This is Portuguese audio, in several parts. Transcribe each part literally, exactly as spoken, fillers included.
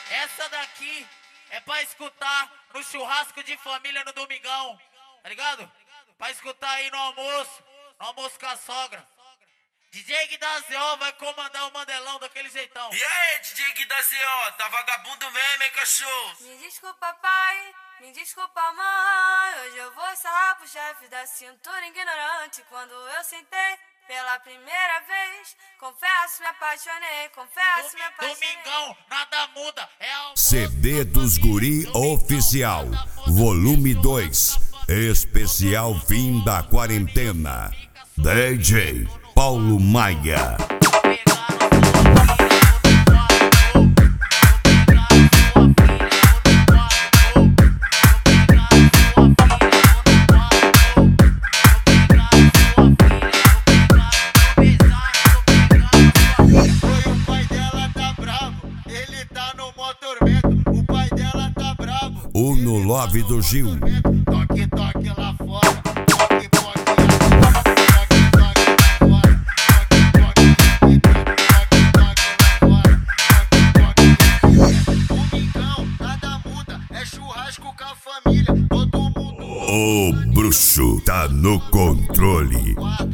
Essa daqui é pra escutar no churrasco de família no domingão, tá ligado? Pra escutar aí no almoço, no almoço com a sogra. D J Gui da Z O vai comandar o Mandelão daquele jeitão. E aí, D J Gui da Z O, tá vagabundo mesmo, hein, cachorro? Me desculpa, pai, me desculpa, mãe. Hoje eu vou sarrar pro chefe da cintura ignorante. Quando eu sentei pela primeira vez, confesso, me apaixonei, confesso, me apaixonei. Domingão, nada muda, é a... C D dos Guri Oficial, volume dois, especial fim da quarentena. D J Paulo Maia. O No Love do Gil. Toque, toque lá fora. Toque, toque, domingão, nada muda. É churrasco com a família. Todo mundo. O bruxo tá no controle.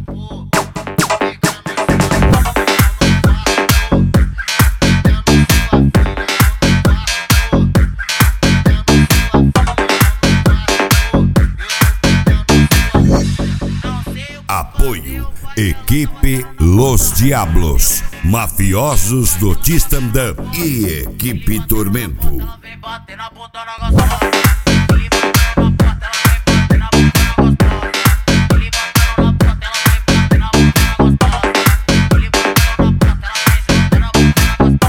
Apoio Equipe Los Diablos, Mafiosos do Tistandã e Equipe Tormento. Ela vem bater na bunda na gostosa. Ele bateu na porta, ela vem bater na bunda na gostosa. Ele bateu na porta, ela vem bater na bunda na gostosa. Ele bateu na porta, ela vem bater na bunda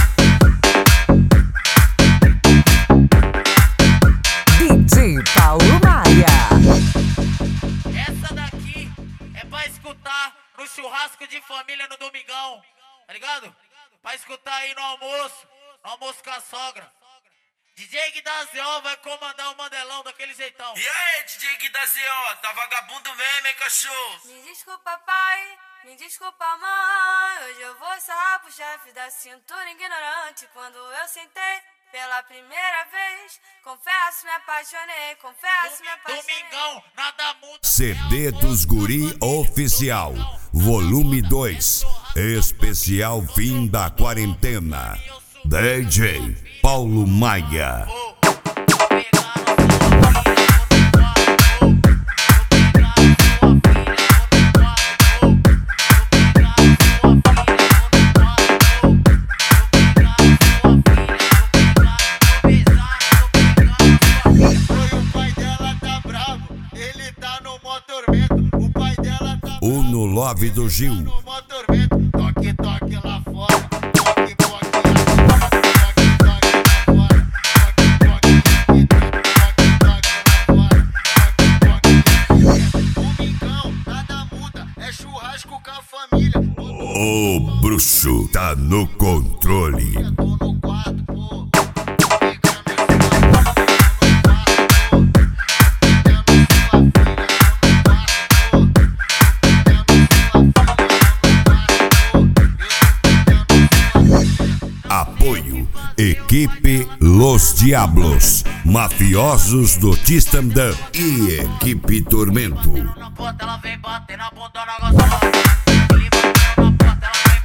na gostosa. D J Paulo Maia. Essa daqui é pra escutar no churrasco de família no domingão, tá ligado? Pra escutar aí no almoço, no almoço com a sogra. D J Gui da Z O vai comandar o Mandelão daquele jeitão. E aí, D J Gui da Z O, tá vagabundo mesmo, hein, cachorro? Me desculpa, pai, me desculpa, mãe. Hoje eu vou sarrar pro chefe da cintura ignorante. Quando eu sentei pela primeira vez, confesso, me apaixonei, confesso, me apaixonei. Domingão, nada muda. C D dos Guri Oficial, volume dois, especial fim da quarentena. D J Paulo Maia. O No Love do Gil. Toque, toque lá fora. Toque, toque, domingão, nada muda. É churrasco com a família. O bruxo tá no controle. Tô no quarto, pô. Apoio Equipe Los Diablos, Mafiosos do Tistandã e Equipe Tormento. Na porta ela vem bater na bunda na gostosa. Ele bateu na porta, ela vem